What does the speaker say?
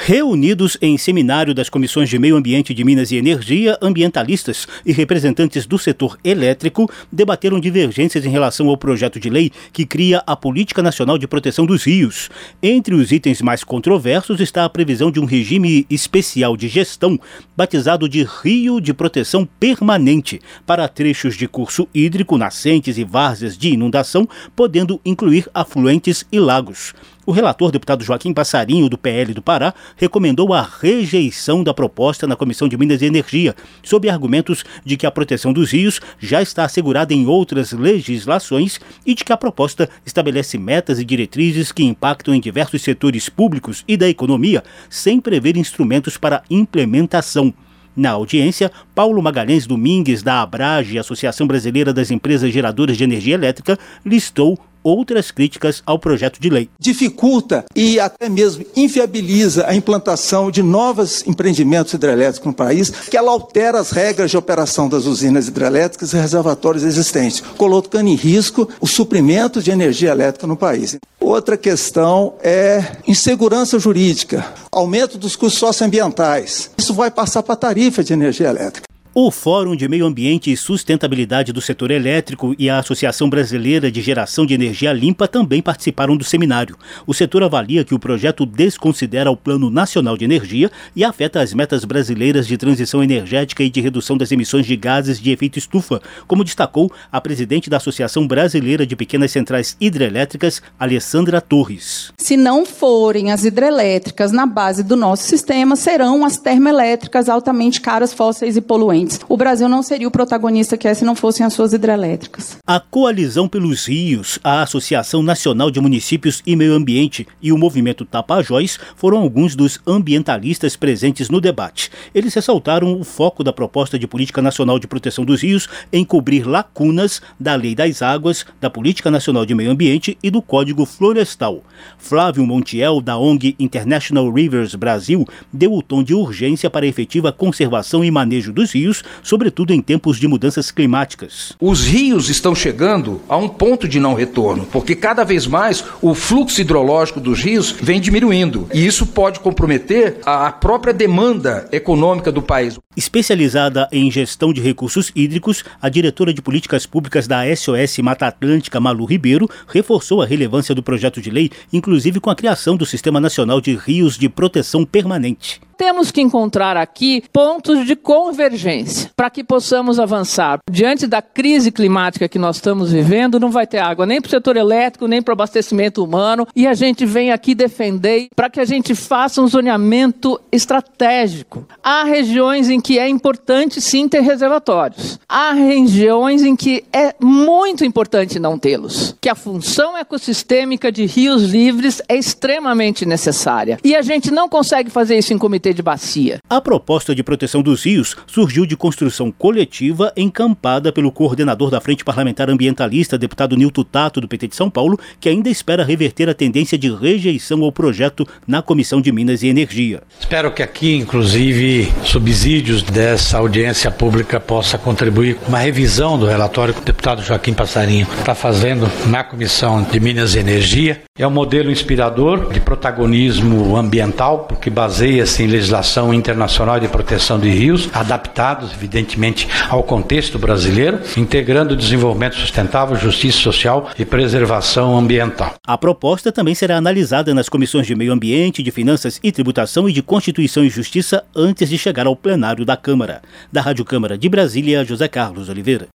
Reunidos em seminário das comissões de Meio Ambiente de Minas e Energia, ambientalistas e representantes do setor elétrico debateram divergências em relação ao projeto de lei que cria a Política Nacional de Proteção dos Rios. Entre os itens mais controversos está a previsão de um regime especial de gestão, batizado de Rio de Proteção Permanente, para trechos de curso hídrico, nascentes e várzeas de inundação, podendo incluir afluentes e lagos. O relator, deputado Joaquim Passarinho, do PL do Pará, recomendou a rejeição da proposta na Comissão de Minas e Energia, sob argumentos de que a proteção dos rios já está assegurada em outras legislações e de que a proposta estabelece metas e diretrizes que impactam em diversos setores públicos e da economia, sem prever instrumentos para implementação. Na audiência, Paulo Magalhães Domingues, da Abrage, Associação Brasileira das Empresas Geradoras de Energia Elétrica, listou outras críticas ao projeto de lei. Dificulta e até mesmo inviabiliza a implantação de novos empreendimentos hidrelétricos no país, que ela altera as regras de operação das usinas hidrelétricas e reservatórios existentes, colocando em risco o suprimento de energia elétrica no país. Outra questão é insegurança jurídica, aumento dos custos socioambientais. Isso vai passar para a tarifa de energia elétrica. O Fórum de Meio Ambiente e Sustentabilidade do Setor Elétrico e a Associação Brasileira de Geração de Energia Limpa também participaram do seminário. O setor avalia que o projeto desconsidera o Plano Nacional de Energia e afeta as metas brasileiras de transição energética e de redução das emissões de gases de efeito estufa, como destacou a presidente da Associação Brasileira de Pequenas Centrais Hidrelétricas, Alessandra Torres. Se não forem as hidrelétricas na base do nosso sistema, serão as termoelétricas altamente caras, fósseis e poluentes. O Brasil não seria o protagonista que é se não fossem as suas hidrelétricas. A Coalizão pelos Rios, a Associação Nacional de Municípios e Meio Ambiente e o Movimento Tapajós foram alguns dos ambientalistas presentes no debate. Eles ressaltaram o foco da proposta de Política Nacional de Proteção dos Rios em cobrir lacunas da Lei das Águas, da Política Nacional de Meio Ambiente e do Código Florestal. Flávio Montiel, da ONG International Rivers Brasil, deu o tom de urgência para a efetiva conservação e manejo dos rios, sobretudo em tempos de mudanças climáticas. Os rios estão chegando a um ponto de não retorno, porque cada vez mais o fluxo hidrológico dos rios vem diminuindo, e isso pode comprometer a própria demanda econômica do país. Especializada em gestão de recursos hídricos, a diretora de políticas públicas da SOS Mata Atlântica, Malu Ribeiro, reforçou a relevância do projeto de lei, inclusive com a criação do Sistema Nacional de Rios de Proteção Permanente. Temos que encontrar aqui pontos de convergência para que possamos avançar. Diante da crise climática que nós estamos vivendo, não vai ter água nem para o setor elétrico, nem para o abastecimento humano. E a gente vem aqui defender para que a gente faça um zoneamento estratégico. Há regiões em que é importante sim ter reservatórios. Há regiões em que é muito importante não tê-los. Que a função ecossistêmica de rios livres é extremamente necessária. E a gente não consegue fazer isso em comitê de bacia. A proposta de proteção dos rios surgiu de construção coletiva encampada pelo coordenador da Frente Parlamentar Ambientalista, deputado Nilton Tato, do PT de São Paulo, que ainda espera reverter a tendência de rejeição ao projeto na Comissão de Minas e Energia. Espero que aqui, inclusive, subsídios dessa audiência pública possa contribuir com uma revisão do relatório que o deputado Joaquim Passarinho está fazendo na Comissão de Minas e Energia. É um modelo inspirador de protagonismo ambiental, porque baseia-se em legislação internacional de proteção de rios, adaptados, evidentemente, ao contexto brasileiro, integrando o desenvolvimento sustentável, justiça social e preservação ambiental. A proposta também será analisada nas comissões de Meio Ambiente, de Finanças e Tributação e de Constituição e Justiça antes de chegar ao plenário da Câmara. Da Rádio Câmara de Brasília, José Carlos Oliveira.